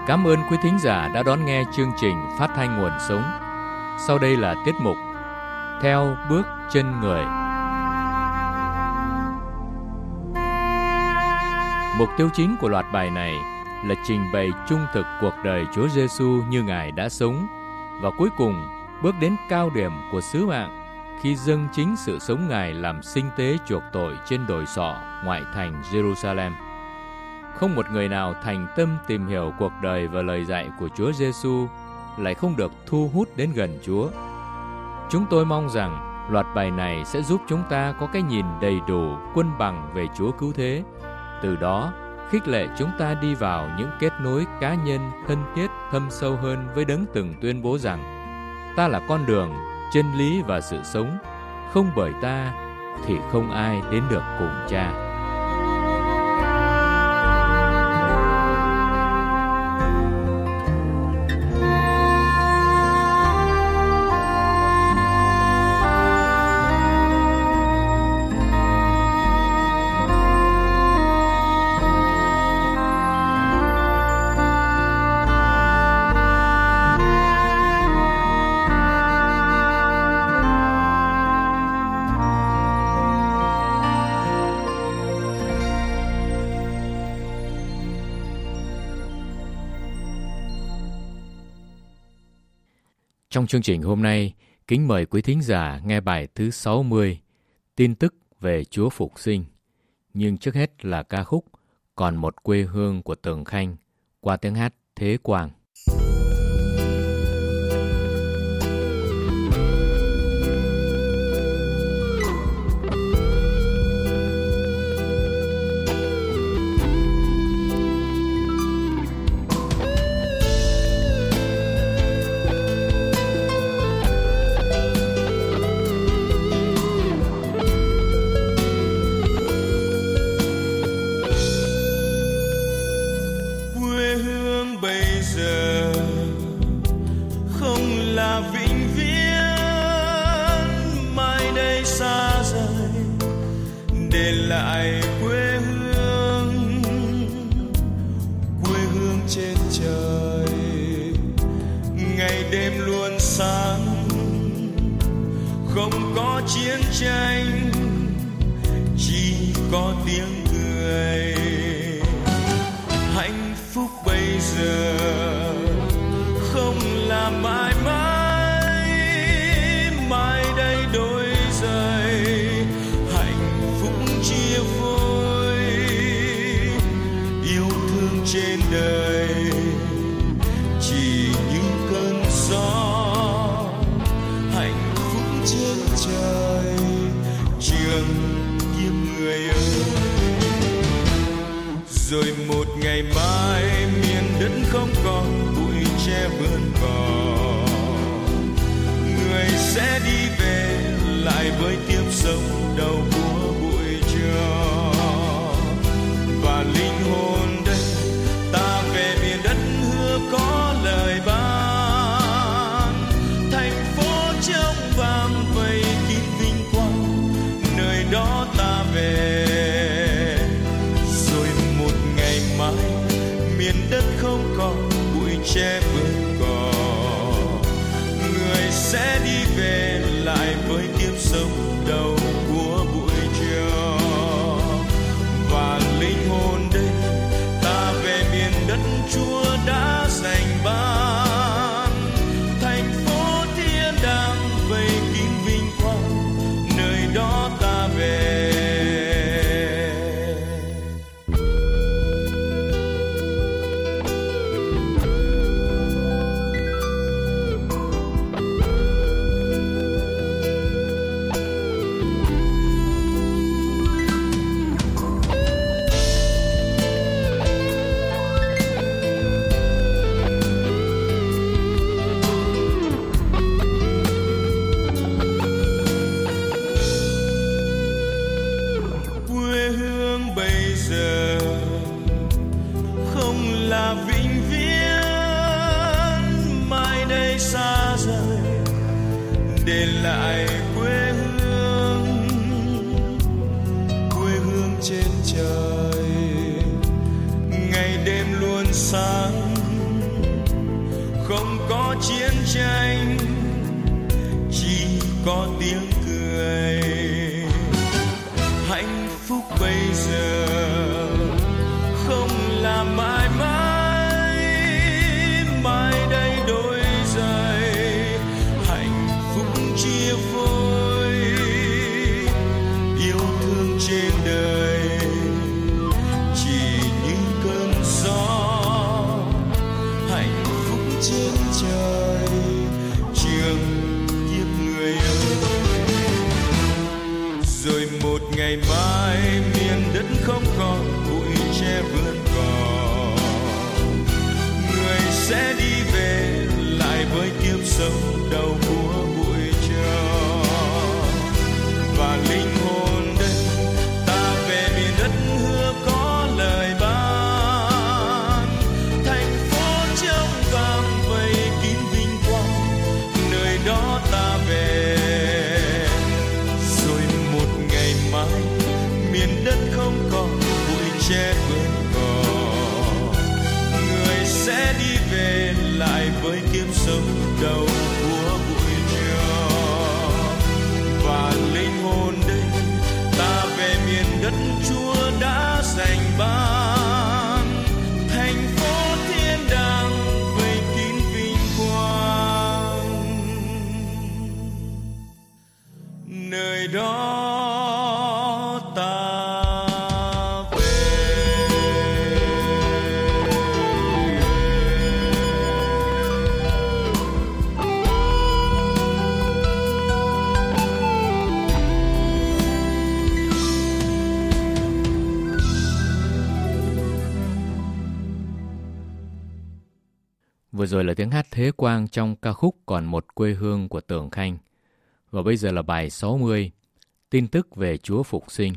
Cảm ơn quý thính giả đã đón nghe chương trình Phát thanh Nguồn Sống. Sau đây là tiết mục Theo bước chân người. Mục tiêu chính của loạt bài này là trình bày trung thực cuộc đời Chúa Giêsu như Ngài đã sống, và cuối cùng bước đến cao điểm của sứ mạng khi dâng chính sự sống Ngài làm sinh tế chuộc tội trên đồi sọ ngoại thành Jerusalem. Không một người nào thành tâm tìm hiểu cuộc đời và lời dạy của Chúa Giêsu lại không được thu hút đến gần Chúa. Chúng tôi mong rằng loạt bài này sẽ giúp chúng ta có cái nhìn đầy đủ, quân bằng về Chúa cứu thế. Từ đó, khích lệ chúng ta đi vào những kết nối cá nhân thân thiết thâm sâu hơn với Đấng từng tuyên bố rằng: ta là con đường, chân lý và sự sống, không bởi ta thì không ai đến được cùng Cha. Trong chương trình hôm nay, kính mời quý thính giả nghe bài thứ 60, tin tức về Chúa Phục Sinh. Nhưng trước hết là ca khúc Còn Một Quê Hương của Tường Khanh qua tiếng hát Thế Quang. Trên trời ngày đêm luôn sáng, không có chiến tranh, chỉ có tiếng cười. Hạnh phúc bây giờ không là mãi mãi, mai đây đổi rời. Hạnh phúc chia phôi, yêu thương trên đời chỉ như cơn gió. Hạnh phúc trên trời trường như người ơi. Rồi một ngày mai miền đất không còn bụi tre vườn cỏ, người sẽ đi về lại với kiếp sống đầu của bụi tro. Và linh hồn đây ta về miền đất hứa có lời ban. Thành phố trong vàng vây kín vinh quang, nơi đó ta về. Rồi một ngày mai miền đất không còn bụi tre vườn cỏ, người sẽ đi về lại với kiếp sống đầu của bụi tro. Và linh hồn đây ta về miền đất Chúa đã dành ban. Thành phố thiên đàng vây kín vinh quang, nơi đó ta về. Để lại quê hương trên trời, ngày đêm luôn sáng, có chiến tranh, chỉ có tiếng cười. Hạnh phúc bây giờ không là mãi mãi, mai đây đổi giày. Hạnh phúc chia phôi, yêu thương trên đời chỉ như cơn gió. Hạnh phúc trên trời trường kiếp người ơi. Rồi một ngày mai miền đất không còn bụi tre vươn cỏ, người sẽ đi về lại với kiếp sống đầu của bụi trò. Và linh hồn đây ta về miền đất hứa có lời ban. Thành phố trong vàng vây kín vinh quang, nơi đó ta về. Rồi một ngày mai miền đất không còn bụi tre vươn cỏ, người sẽ đi về lại với kiếp sống đầu của bụi trò. Và linh hồn đây ta về miền đất Chúa đã dành ban. Thành phố thiên đàng vây kín vinh quang, nơi đó ta Vừa rồi là tiếng hát Thế Quang trong ca khúc Còn Một Quê Hương của Tưởng Khanh. Và bây giờ là bài 60, tin tức về Chúa Phục Sinh.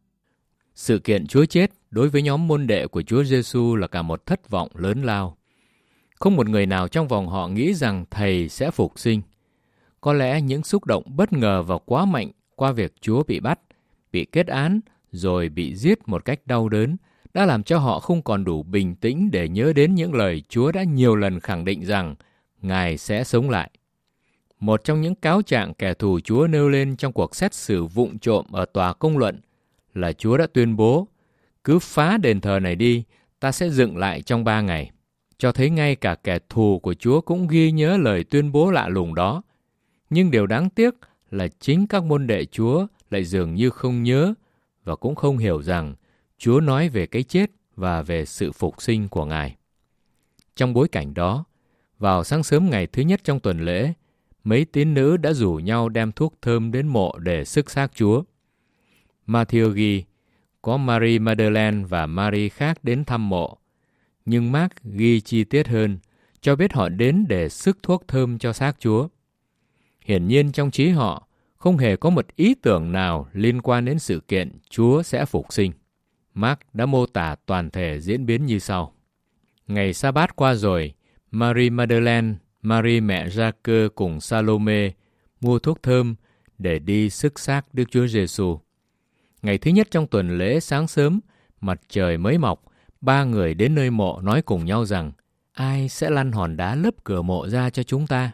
Sự kiện Chúa chết đối với nhóm môn đệ của Chúa Giêsu là cả một thất vọng lớn lao. Không một người nào trong vòng họ nghĩ rằng Thầy sẽ phục sinh. Có lẽ những xúc động bất ngờ và quá mạnh qua việc Chúa bị bắt, bị kết án, rồi bị giết một cách đau đớn, đã làm cho họ không còn đủ bình tĩnh để nhớ đến những lời Chúa đã nhiều lần khẳng định rằng Ngài sẽ sống lại. Một trong những cáo trạng kẻ thù Chúa nêu lên trong cuộc xét xử vụng trộm ở tòa công luận là Chúa đã tuyên bố, cứ phá đền thờ này đi, ta sẽ dựng lại trong 3 ngày. Cho thấy ngay cả kẻ thù của Chúa cũng ghi nhớ lời tuyên bố lạ lùng đó. Nhưng điều đáng tiếc là chính các môn đệ Chúa lại dường như không nhớ và cũng không hiểu rằng Chúa nói về cái chết và về sự phục sinh của Ngài. Trong bối cảnh đó, vào sáng sớm ngày thứ nhất trong tuần lễ, mấy tín nữ đã rủ nhau đem thuốc thơm đến mộ để sức xác Chúa. Matthew ghi, có Mary Magdalene và Mary khác đến thăm mộ. Nhưng Mark ghi chi tiết hơn, cho biết họ đến để sức thuốc thơm cho xác Chúa. Hiển nhiên trong trí họ, không hề có một ý tưởng nào liên quan đến sự kiện Chúa sẽ phục sinh. Mark đã mô tả toàn thể diễn biến như sau. Ngày Sa-bát qua rồi, Mary Magdalene, Mary mẹ Gia-cơ cùng Salome mua thuốc thơm để đi sức xác Đức Chúa Giêsu. Ngày thứ nhất trong tuần lễ sáng sớm, mặt trời mới mọc, 3 người đến nơi mộ nói cùng nhau rằng, ai sẽ lăn hòn đá lấp cửa mộ ra cho chúng ta?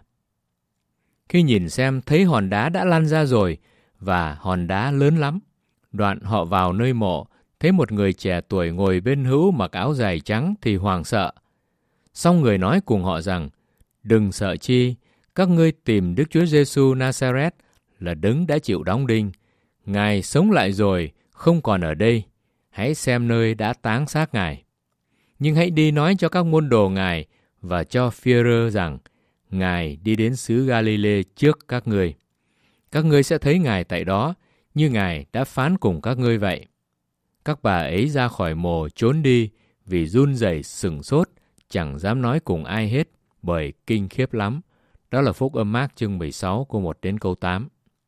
Khi nhìn xem thấy hòn đá đã lăn ra rồi, và hòn đá lớn lắm. Đoạn họ vào nơi mộ, thấy một người trẻ tuổi ngồi bên hữu mặc áo dài trắng thì hoảng sợ. Xong người nói cùng họ rằng, đừng sợ chi, các ngươi tìm Đức Chúa Giêsu Nazareth là đấng đã chịu đóng đinh. Ngài sống lại rồi, không còn ở đây. Hãy xem nơi đã táng xác Ngài. Nhưng hãy đi nói cho các môn đồ Ngài và cho Phi-e-rơ rằng, Ngài đi đến xứ Ga-li-lê trước các ngươi. Các ngươi sẽ thấy Ngài tại đó, như Ngài đã phán cùng các ngươi vậy. Các bà ấy ra khỏi mồ trốn đi, vì run rẩy sửng sốt, chẳng dám nói cùng ai hết, bởi kinh khiếp lắm. Đó là Phúc Âm Mác chương 16 câu 1 đến câu 8.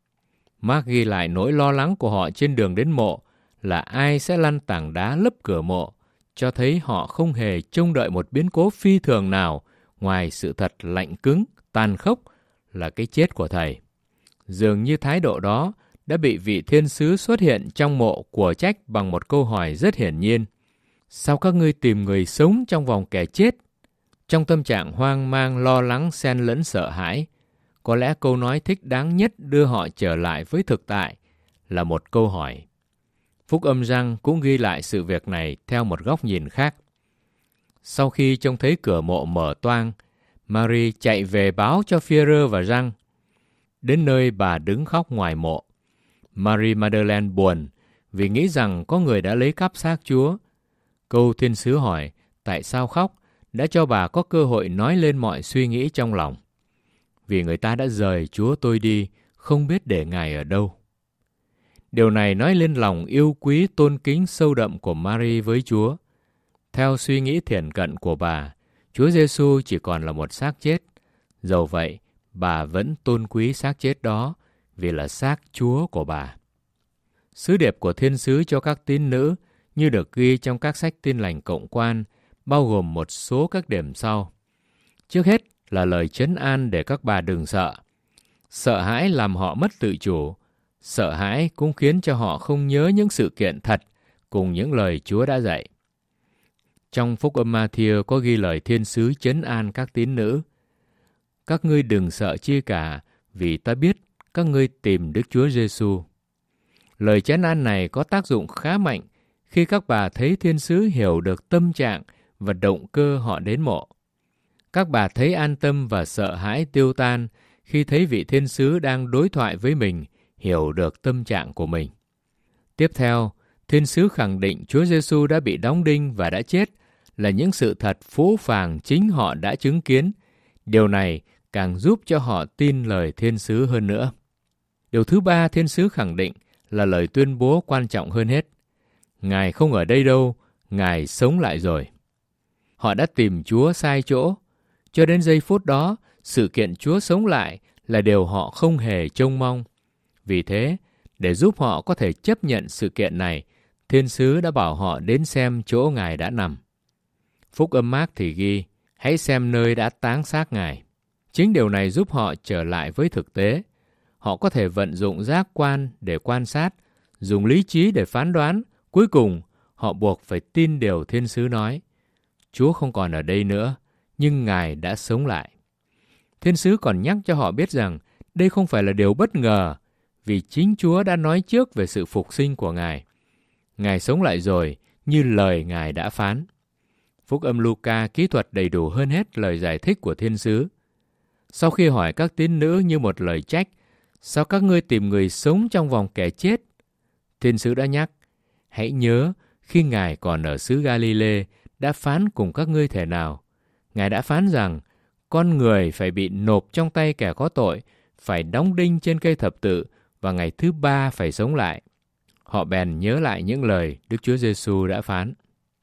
Mác ghi lại nỗi lo lắng của họ trên đường đến mộ là ai sẽ lăn tảng đá lấp cửa mộ, cho thấy họ không hề trông đợi một biến cố phi thường nào ngoài sự thật lạnh cứng, tàn khốc là cái chết của Thầy. Dường như thái độ đó đã bị vị thiên sứ xuất hiện trong mộ của trách bằng một câu hỏi rất hiển nhiên. Sao các ngươi tìm người sống trong vòng kẻ chết? Trong tâm trạng hoang mang, lo lắng, xen lẫn sợ hãi, có lẽ câu nói thích đáng nhất đưa họ trở lại với thực tại là một câu hỏi. Phúc âm Giăng cũng ghi lại sự việc này theo một góc nhìn khác. Sau khi trông thấy cửa mộ mở toang, Mary chạy về báo cho Phi-e-rơ và Giăng. Đến nơi bà đứng khóc ngoài mộ. Mary Magdalene buồn vì nghĩ rằng có người đã lấy cắp xác Chúa. Câu thiên sứ hỏi tại sao khóc đã cho bà có cơ hội nói lên mọi suy nghĩ trong lòng. Vì người ta đã rời Chúa tôi đi, không biết để Ngài ở đâu. Điều này nói lên lòng yêu quý tôn kính sâu đậm của Mary với Chúa. Theo suy nghĩ thiển cận của bà, Chúa Giêsu chỉ còn là một xác chết. Dầu vậy, bà vẫn tôn quý xác chết đó vì là xác Chúa của bà. Sứ điệp của thiên sứ cho các tín nữ như được ghi trong các sách Tin lành cộng quan bao gồm một số các điểm sau. Trước hết là lời trấn an để các bà đừng sợ. Sợ hãi làm họ mất tự chủ. Sợ hãi cũng khiến cho họ không nhớ những sự kiện thật cùng những lời Chúa đã dạy. Trong Phúc âm Ma-thi-ơ có ghi lời thiên sứ trấn an các tín nữ. Các ngươi đừng sợ chi cả, vì ta biết các ngươi tìm Đức Chúa Giêsu. Lời trấn an này có tác dụng khá mạnh khi các bà thấy thiên sứ hiểu được tâm trạng và động cơ họ đến mộ. Các bà thấy an tâm và sợ hãi tiêu tan khi thấy vị thiên sứ đang đối thoại với mình, hiểu được tâm trạng của mình. Tiếp theo, thiên sứ khẳng định Chúa Giêsu đã bị đóng đinh và đã chết là những sự thật phũ phàng chính họ đã chứng kiến. Điều này càng giúp cho họ tin lời thiên sứ hơn nữa. Điều thứ ba thiên sứ khẳng định là lời tuyên bố quan trọng hơn hết. Ngài không ở đây đâu, Ngài sống lại rồi. Họ đã tìm Chúa sai chỗ. Cho đến giây phút đó, sự kiện Chúa sống lại là điều họ không hề trông mong. Vì thế, để giúp họ có thể chấp nhận sự kiện này, thiên sứ đã bảo họ đến xem chỗ Ngài đã nằm. Phúc âm Mác thì ghi, hãy xem nơi đã táng xác Ngài. Chính điều này giúp họ trở lại với thực tế. Họ có thể vận dụng giác quan để quan sát, dùng lý trí để phán đoán. Cuối cùng, họ buộc phải tin điều thiên sứ nói. Chúa không còn ở đây nữa, nhưng Ngài đã sống lại. Thiên sứ còn nhắc cho họ biết rằng đây không phải là điều bất ngờ, vì chính Chúa đã nói trước về sự phục sinh của Ngài. Ngài sống lại rồi, như lời Ngài đã phán. Phúc âm Luca kỹ thuật đầy đủ hơn hết lời giải thích của thiên sứ. Sau khi hỏi các tín nữ như một lời trách, sao các ngươi tìm người sống trong vòng kẻ chết? Thiên sứ đã nhắc, hãy nhớ khi Ngài còn ở xứ Galile đã phán cùng các ngươi thể nào. Ngài đã phán rằng con người phải bị nộp trong tay kẻ có tội, phải đóng đinh trên cây thập tự và ngày thứ ba phải sống lại. Họ bèn nhớ lại những lời Đức Chúa Giêsu đã phán.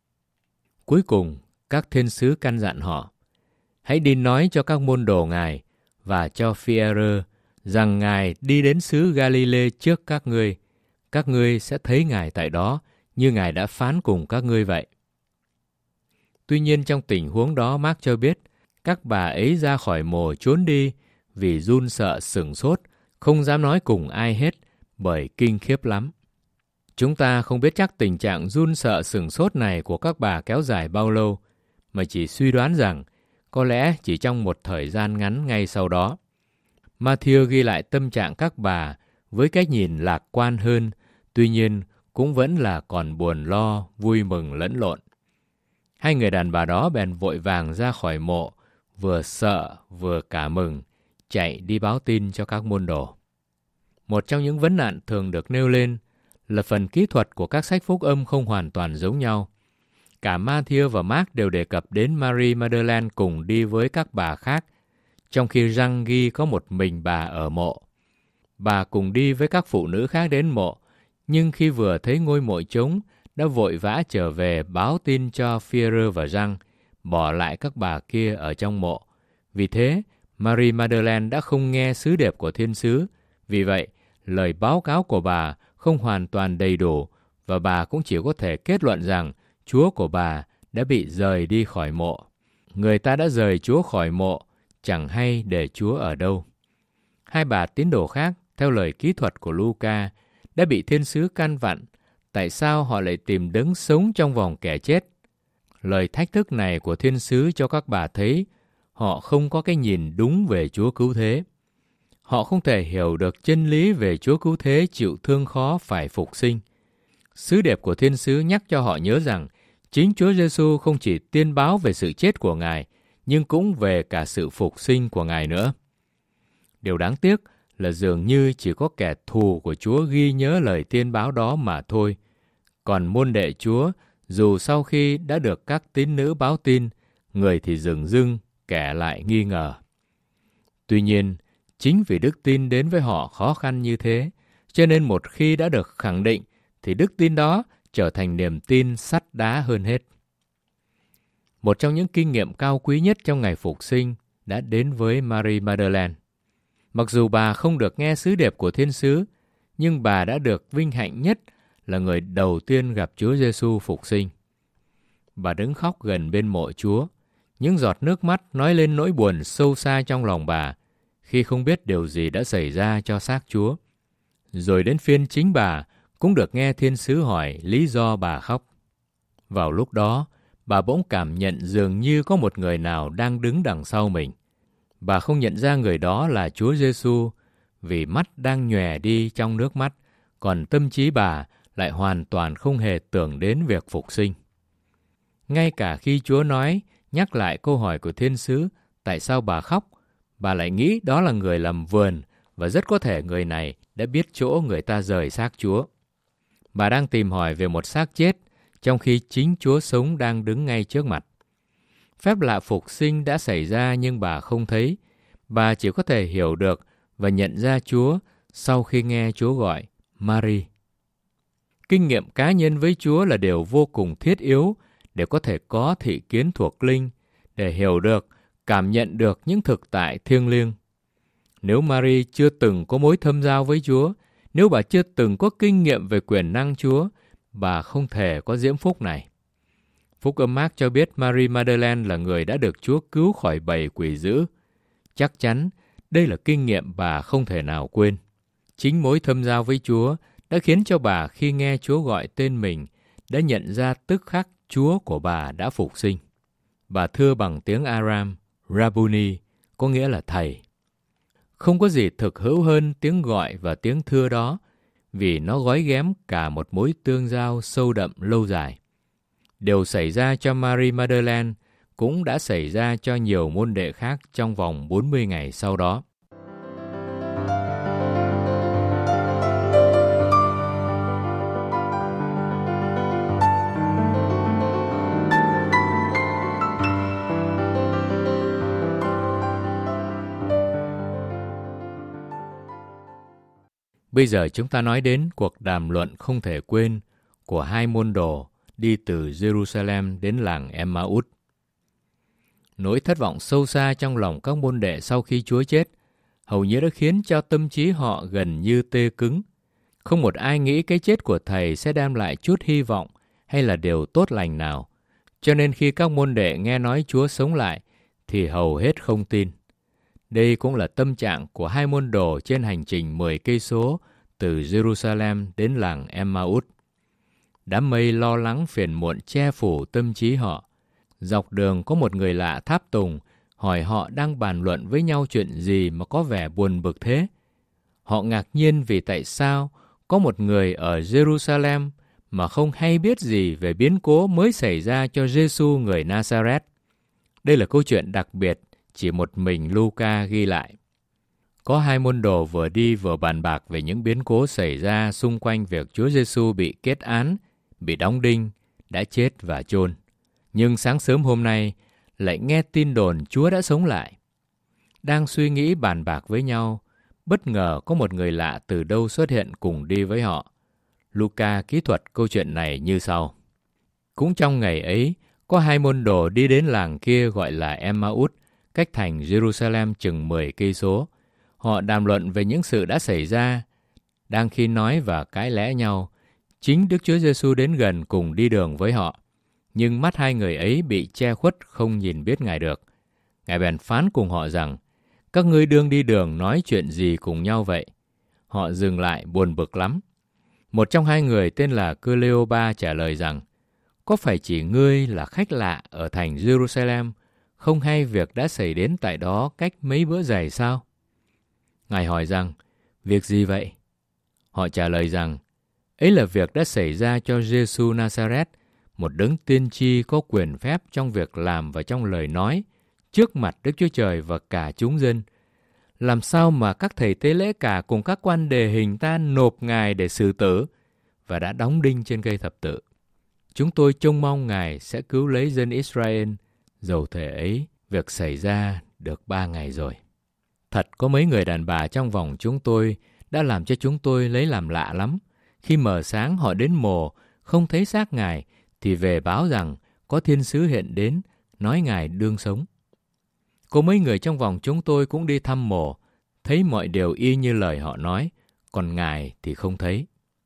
Cuối cùng, các thiên sứ căn dặn họ, hãy đi nói cho các môn đồ Ngài và cho Phi-e-rơ rằng Ngài đi đến xứ Galile trước các ngươi sẽ thấy Ngài tại đó như Ngài đã phán cùng các ngươi vậy. Tuy nhiên trong tình huống đó Mác cho biết, các bà ấy ra khỏi mồ trốn đi vì run sợ sửng sốt, không dám nói cùng ai hết bởi kinh khiếp lắm. Chúng ta không biết chắc tình trạng run sợ sửng sốt này của các bà kéo dài bao lâu, mà chỉ suy đoán rằng có lẽ chỉ trong một thời gian ngắn ngay sau đó. Ma-thi-ơ ghi lại tâm trạng các bà với cách nhìn lạc quan hơn, tuy nhiên cũng vẫn là còn buồn lo, vui mừng lẫn lộn. Hai người đàn bà đó bèn vội vàng ra khỏi mộ, vừa sợ vừa cả mừng, chạy đi báo tin cho các môn đồ. Một trong những vấn nạn thường được nêu lên là phần kỹ thuật của các sách phúc âm không hoàn toàn giống nhau. Cả Ma-thi-ơ và Mác đều đề cập đến Mary Magdalene cùng đi với các bà khác, trong khi Giăng ghi có một mình bà ở mộ. Bà cùng đi với các phụ nữ khác đến mộ, nhưng khi vừa thấy ngôi mộ trống, đã vội vã trở về báo tin cho Phi-e-rơ và Giăng, bỏ lại các bà kia ở trong mộ. Vì thế, Mary Magdalene đã không nghe sứ điệp của thiên sứ. Vì vậy, lời báo cáo của bà không hoàn toàn đầy đủ, và bà cũng chỉ có thể kết luận rằng Chúa của bà đã bị rời đi khỏi mộ. Người ta đã rời Chúa khỏi mộ, chẳng hay để Chúa ở đâu. Hai bà tín đồ khác, theo lời kỹ thuật của Luca, đã bị thiên sứ căn vặn. Tại sao họ lại tìm đấng sống trong vòng kẻ chết? Lời thách thức này của thiên sứ cho các bà thấy họ không có cái nhìn đúng về Chúa Cứu Thế. Họ không thể hiểu được chân lý về Chúa Cứu Thế chịu thương khó phải phục sinh. Sứ điệp của thiên sứ nhắc cho họ nhớ rằng chính Chúa Giêsu không chỉ tiên báo về sự chết của Ngài, nhưng cũng về cả sự phục sinh của Ngài nữa. Điều đáng tiếc là dường như chỉ có kẻ thù của Chúa ghi nhớ lời tiên báo đó mà thôi. Còn môn đệ Chúa, dù sau khi đã được các tín nữ báo tin, người thì dửng dưng, kẻ lại nghi ngờ. Tuy nhiên, chính vì đức tin đến với họ khó khăn như thế, cho nên một khi đã được khẳng định, thì đức tin đó trở thành niềm tin sắt đá hơn hết. Một trong những kinh nghiệm cao quý nhất trong ngày phục sinh đã đến với Mary Magdalene. Mặc dù bà không được nghe sứ điệp của thiên sứ, nhưng bà đã được vinh hạnh nhất là người đầu tiên gặp Chúa Giêsu phục sinh. Bà đứng khóc gần bên mộ Chúa, những giọt nước mắt nói lên nỗi buồn sâu xa trong lòng bà khi không biết điều gì đã xảy ra cho xác Chúa. Rồi đến phiên chính bà cũng được nghe thiên sứ hỏi lý do bà khóc. Vào lúc đó, bà bỗng cảm nhận dường như có một người nào đang đứng đằng sau mình. Bà không nhận ra người đó là Chúa Giêsu vì mắt đang nhòe đi trong nước mắt, còn tâm trí bà lại hoàn toàn không hề tưởng đến việc phục sinh. Ngay cả khi Chúa nhắc lại câu hỏi của thiên sứ tại sao bà khóc, bà lại nghĩ đó là người làm vườn và rất có thể người này đã biết chỗ người ta rời xác Chúa. Bà đang tìm hỏi về một xác chết, trong khi chính Chúa sống đang đứng ngay trước mặt. Phép lạ phục sinh đã xảy ra nhưng bà không thấy. Bà chỉ có thể hiểu được và nhận ra Chúa sau khi nghe Chúa gọi Mary. Kinh nghiệm cá nhân với Chúa là điều vô cùng thiết yếu để có thể có thị kiến thuộc linh, để hiểu được, cảm nhận được những thực tại thiêng liêng. Nếu Mary chưa từng có mối thâm giao với Chúa, nếu bà chưa từng có kinh nghiệm về quyền năng Chúa, bà không thể có diễm phúc này. Phúc âm Mác cho biết Mary Magdalene là người đã được Chúa cứu khỏi bầy quỷ dữ. Chắc chắn đây là kinh nghiệm bà không thể nào quên. Chính mối thâm giao với Chúa đã khiến cho bà khi nghe Chúa gọi tên mình đã nhận ra tức khắc Chúa của bà đã phục sinh. Bà thưa bằng tiếng Aram, Rabboni, có nghĩa là thầy. Không có gì thực hữu hơn tiếng gọi và tiếng thưa đó, vì nó gói ghém cả một mối tương giao sâu đậm lâu dài. Điều xảy ra cho Mary Magdalene cũng đã xảy ra cho nhiều môn đệ khác trong vòng 40 ngày sau đó. Bây giờ chúng ta nói đến cuộc đàm luận không thể quên của hai môn đồ đi từ Jerusalem đến làng Emmaus. Nỗi thất vọng sâu xa trong lòng các môn đệ sau khi Chúa chết hầu như đã khiến cho tâm trí họ gần như tê cứng. Không một ai nghĩ cái chết của Thầy sẽ đem lại chút hy vọng hay là điều tốt lành nào. Cho nên khi các môn đệ nghe nói Chúa sống lại thì hầu hết không tin. Đây cũng là tâm trạng của hai môn đồ trên hành trình 10 cây số từ Jerusalem đến làng Emmaus. Đám mây lo lắng phiền muộn che phủ tâm trí họ. Dọc đường có một người lạ tháp tùng hỏi họ đang bàn luận với nhau chuyện gì mà có vẻ buồn bực thế. Họ ngạc nhiên vì tại sao có một người ở Jerusalem mà không hay biết gì về biến cố mới xảy ra cho Giêsu người Nazareth. Đây là câu chuyện đặc biệt chỉ một mình Luca ghi lại. Có hai môn đồ vừa đi vừa bàn bạc về những biến cố xảy ra xung quanh việc Chúa Giêsu bị kết án, bị đóng đinh, đã chết và chôn. Nhưng sáng sớm hôm nay lại nghe tin đồn Chúa đã sống lại. Đang suy nghĩ bàn bạc với nhau, bất ngờ có một người lạ từ đâu xuất hiện cùng đi với họ. Luca kỹ thuật câu chuyện này như sau. Cũng trong ngày ấy, có hai môn đồ đi đến làng kia gọi là Emmaus, cách thành Jerusalem chừng 10 cây số. Họ đàm luận về những sự đã xảy ra. Đang khi nói và cãi lẽ nhau, chính Đức Chúa Giêsu đến gần cùng đi đường với họ. Nhưng mắt hai người ấy bị che khuất không nhìn biết Ngài được. Ngài bèn phán cùng họ rằng, các ngươi đương đi đường nói chuyện gì cùng nhau vậy? Họ dừng lại buồn bực lắm. Một trong hai người tên là Cleopa trả lời rằng, có phải chỉ ngươi là khách lạ ở thành Jerusalem, không hay việc đã xảy đến tại đó cách mấy bữa giày sao? Ngài hỏi rằng, việc gì vậy? Họ trả lời rằng, ấy là việc đã xảy ra cho Giê-xu Na-sa-rét, một đấng tiên tri có quyền phép trong việc làm và trong lời nói, trước mặt Đức Chúa Trời và cả chúng dân. Làm sao mà các thầy tế lễ cả cùng các quan đề hình ta nộp Ngài để xử tử và đã đóng đinh trên cây thập tự. Chúng tôi trông mong Ngài sẽ cứu lấy dân Israel, dầu thể ấy việc xảy ra được 3 ngày rồi. Thật có mấy người đàn bà trong vòng chúng tôi đã làm cho chúng tôi lấy làm lạ lắm. Khi mờ sáng họ đến mồ, không thấy xác Ngài, thì về báo rằng có thiên sứ hiện đến, nói Ngài đương sống. Có mấy người trong vòng chúng tôi cũng đi thăm mồ, thấy mọi điều y như lời họ nói, còn Ngài thì không thấy.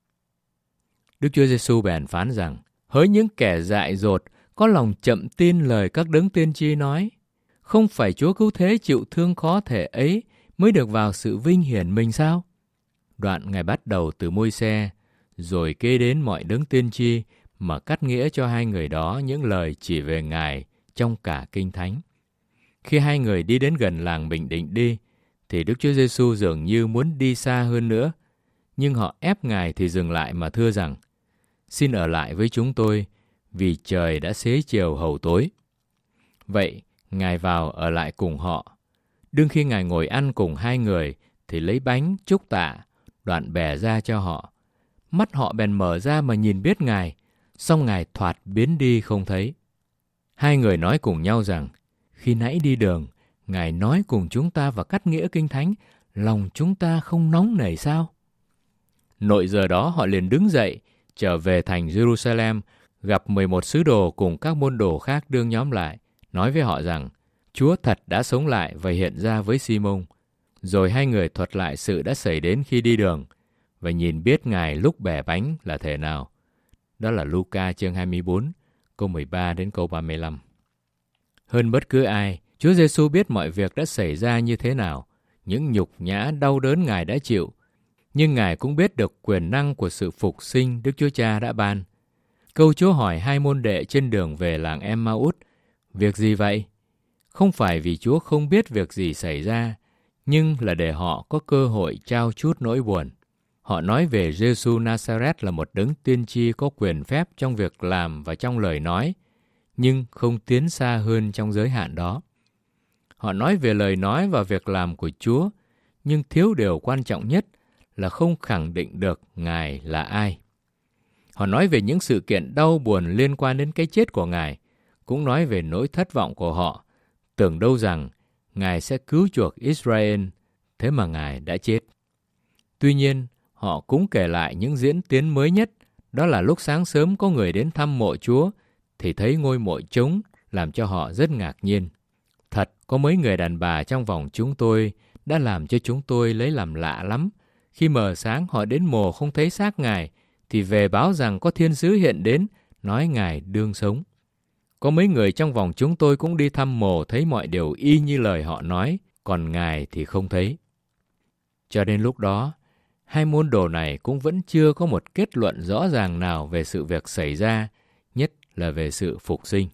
Đức Chúa Giêsu bèn phán rằng, hỡi những kẻ dại dột, có lòng chậm tin lời các đấng tiên tri nói, không phải Chúa cứu thế chịu thương khó thể ấy mới được vào sự vinh hiển mình sao? Đoạn Ngài bắt đầu từ Môi-se, rồi kế đến mọi đấng tiên tri mà cắt nghĩa cho hai người đó những lời chỉ về Ngài trong cả Kinh Thánh. Khi hai người đi đến gần làng mình định đi, thì Đức Chúa Giêsu dường như muốn đi xa hơn nữa, nhưng họ ép Ngài thì dừng lại mà thưa rằng, xin ở lại với chúng tôi, vì trời đã xế chiều hầu tối. Vậy, Ngài vào ở lại cùng họ. Đương khi Ngài ngồi ăn cùng hai người, thì lấy bánh chúc tạ, đoạn bẻ ra cho họ. Mắt họ bèn mở ra mà nhìn biết Ngài, song Ngài thoạt biến đi không thấy. Hai người nói cùng nhau rằng, khi nãy đi đường, Ngài nói cùng chúng ta và cắt nghĩa Kinh Thánh, lòng chúng ta không nóng nảy sao? Nội giờ đó họ liền đứng dậy, trở về thành Jerusalem, gặp 11 sứ đồ cùng các môn đồ khác đương nhóm lại, nói với họ rằng, Chúa thật đã sống lại và hiện ra với Si-môn. Rồi hai người thuật lại sự đã xảy đến khi đi đường, và nhìn biết Ngài lúc bẻ bánh là thể nào. Đó là Luca chương 24, câu 13 đến câu 35. Hơn bất cứ ai, Chúa Giêsu biết mọi việc đã xảy ra như thế nào, những nhục nhã đau đớn Ngài đã chịu, nhưng Ngài cũng biết được quyền năng của sự phục sinh Đức Chúa Cha đã ban. Câu Chúa hỏi hai môn đệ trên đường về làng Em-ma-út, việc gì vậy? Không phải vì Chúa không biết việc gì xảy ra, nhưng là để họ có cơ hội trao chút nỗi buồn. Họ nói về Giê-xu Na-sa-rét là một đấng tiên tri có quyền phép trong việc làm và trong lời nói, nhưng không tiến xa hơn trong giới hạn đó. Họ nói về lời nói và việc làm của Chúa, nhưng thiếu điều quan trọng nhất là không khẳng định được Ngài là ai. Họ nói về những sự kiện đau buồn liên quan đến cái chết của Ngài, cũng nói về nỗi thất vọng của họ, tưởng đâu rằng Ngài sẽ cứu chuộc Israel, thế mà Ngài đã chết. Tuy nhiên, họ cũng kể lại những diễn tiến mới nhất, đó là lúc sáng sớm có người đến thăm mộ Chúa, thì thấy ngôi mộ trống, làm cho họ rất ngạc nhiên. Thật, có mấy người đàn bà trong vòng chúng tôi đã làm cho chúng tôi lấy làm lạ lắm. Khi mờ sáng họ đến mồ không thấy xác Ngài, thì về báo rằng có thiên sứ hiện đến, nói Ngài đương sống. Có mấy người trong vòng chúng tôi cũng đi thăm mồ thấy mọi điều y như lời họ nói, còn Ngài thì không thấy. Cho đến lúc đó, hai môn đồ này cũng vẫn chưa có một kết luận rõ ràng nào về sự việc xảy ra, nhất là về sự phục sinh.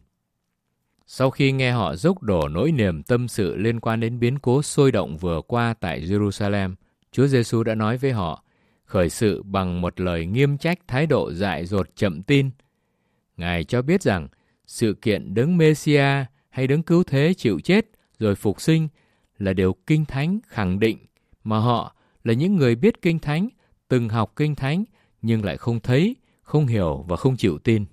Sau khi nghe họ dốc đổ nỗi niềm tâm sự liên quan đến biến cố sôi động vừa qua tại Jerusalem, Chúa Giêsu đã nói với họ, khởi sự bằng một lời nghiêm trách thái độ dại dột chậm tin. Ngài cho biết rằng, sự kiện đấng Mê-si-a hay đấng cứu thế chịu chết rồi phục sinh là điều Kinh Thánh khẳng định, mà họ là những người biết Kinh Thánh, từng học Kinh Thánh, nhưng lại không thấy, không hiểu và không chịu tin.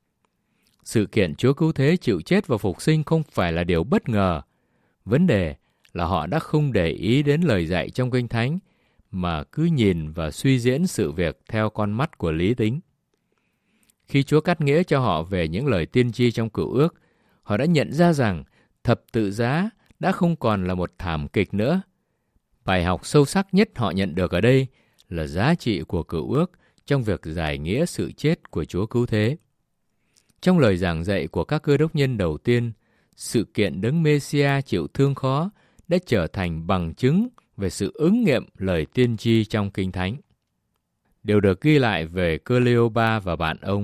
Sự kiện Chúa cứu thế chịu chết và phục sinh không phải là điều bất ngờ. Vấn đề là họ đã không để ý đến lời dạy trong Kinh Thánh, mà cứ nhìn và suy diễn sự việc theo con mắt của lý tính. Khi Chúa cắt nghĩa cho họ về những lời tiên tri trong Cựu Ước, họ đã nhận ra rằng thập tự giá đã không còn là một thảm kịch nữa. Bài học sâu sắc nhất họ nhận được ở đây là giá trị của Cựu Ước trong việc giải nghĩa sự chết của Chúa cứu thế. Trong lời giảng dạy của các cơ đốc nhân đầu tiên, sự kiện đấng Mê-si-a chịu thương khó đã trở thành bằng chứng về sự ứng nghiệm lời tiên tri trong Kinh Thánh. Điều được ghi lại về Cleopa và bạn ông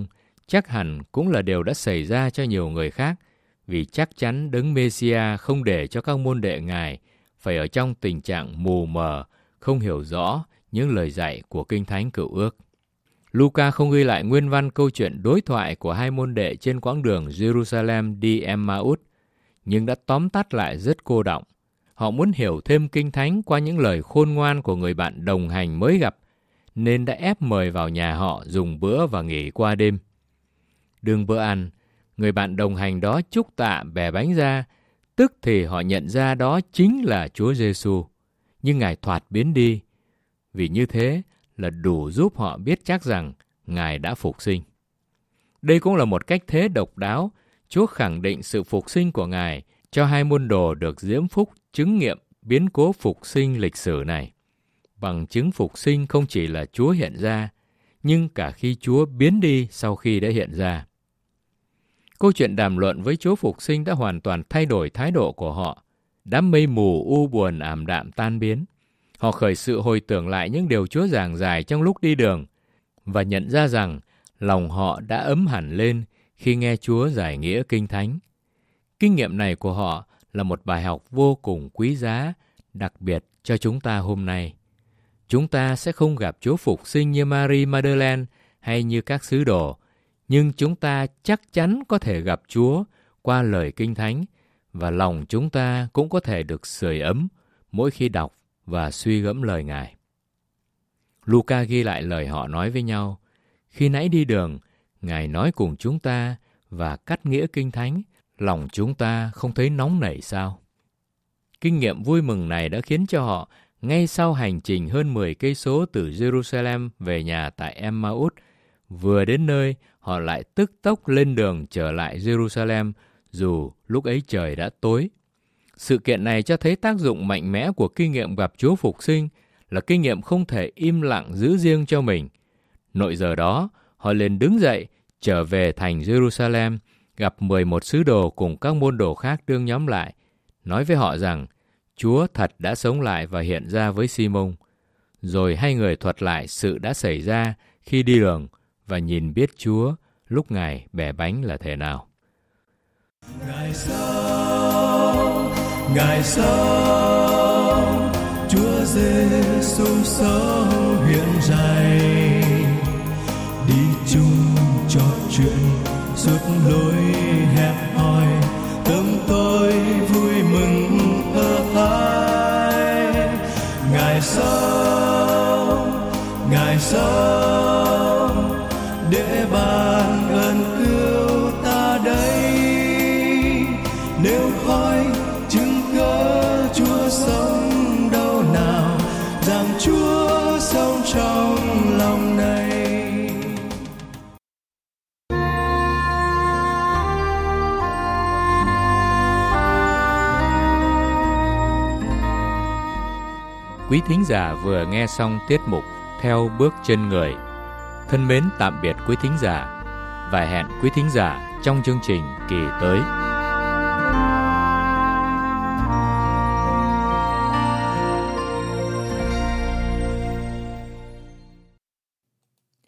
chắc hẳn cũng là điều đã xảy ra cho nhiều người khác, vì chắc chắn Đấng Mê-si-a không để cho các môn đệ Ngài phải ở trong tình trạng mù mờ, không hiểu rõ những lời dạy của Kinh Thánh Cựu Ước. Luca không ghi lại nguyên văn câu chuyện đối thoại của hai môn đệ trên quãng đường Jerusalem đi Emmaus, nhưng đã tóm tắt lại rất cô đọng. Họ muốn hiểu thêm Kinh Thánh qua những lời khôn ngoan của người bạn đồng hành mới gặp, nên đã ép mời vào nhà họ dùng bữa và nghỉ qua đêm. Đương bữa ăn, người bạn đồng hành đó chúc tạ bẻ bánh ra, tức thì họ nhận ra đó chính là Chúa Giêsu, nhưng Ngài thoạt biến đi, vì như thế là đủ giúp họ biết chắc rằng Ngài đã phục sinh. Đây cũng là một cách thế độc đáo, Chúa khẳng định sự phục sinh của Ngài cho hai môn đồ được diễm phúc chứng nghiệm biến cố phục sinh lịch sử này. Bằng chứng phục sinh không chỉ là Chúa hiện ra, nhưng cả khi Chúa biến đi sau khi đã hiện ra. Câu chuyện đàm luận với Chúa phục sinh đã hoàn toàn thay đổi thái độ của họ. Đám mây mù u buồn ảm đạm tan biến. Họ khởi sự hồi tưởng lại những điều Chúa giảng giải trong lúc đi đường và nhận ra rằng lòng họ đã ấm hẳn lên khi nghe Chúa giải nghĩa Kinh Thánh. Kinh nghiệm này của họ là một bài học vô cùng quý giá, đặc biệt cho chúng ta hôm nay. Chúng ta sẽ không gặp Chúa phục sinh như Mary Magdalene hay như các sứ đồ, nhưng chúng ta chắc chắn có thể gặp Chúa qua lời Kinh Thánh, và lòng chúng ta cũng có thể được sưởi ấm mỗi khi đọc và suy gẫm lời Ngài. Luca ghi lại lời họ nói với nhau. Khi nãy đi đường, Ngài nói cùng chúng ta và cắt nghĩa Kinh Thánh, lòng chúng ta không thấy nóng nảy sao? Kinh nghiệm vui mừng này đã khiến cho họ, ngay sau hành trình hơn 10 cây số từ Jerusalem về nhà tại Emmaus, vừa đến nơi, họ lại tức tốc lên đường trở lại Jerusalem, dù lúc ấy trời đã tối. Sự kiện này cho thấy tác dụng mạnh mẽ của kinh nghiệm gặp Chúa phục sinh, là kinh nghiệm không thể im lặng giữ riêng cho mình. Nội giờ đó, họ liền đứng dậy, trở về thành Jerusalem, gặp 11 sứ đồ cùng các môn đồ khác đương nhóm lại, nói với họ rằng Chúa thật đã sống lại và hiện ra với Si-môn. Rồi hai người thuật lại sự đã xảy ra khi đi đường và nhìn biết Chúa lúc Ngài bẻ bánh là thế nào. Ngài sống, Chúa Giêsu sống hiện rày, đi chung trò chuyện suốt lối hẹp hòi, tâm tôi vui mừng ơ ái. Ngài sống để ban ơn cứu ta đây, nếu khói chứng cớ Chúa sống đâu nào, rằng Chúa sống trong lòng này. Quý thính giả vừa nghe xong tiết mục Theo bước chân người. Thân mến tạm biệt quý thính giả và hẹn quý thính giả trong chương trình kỳ tới.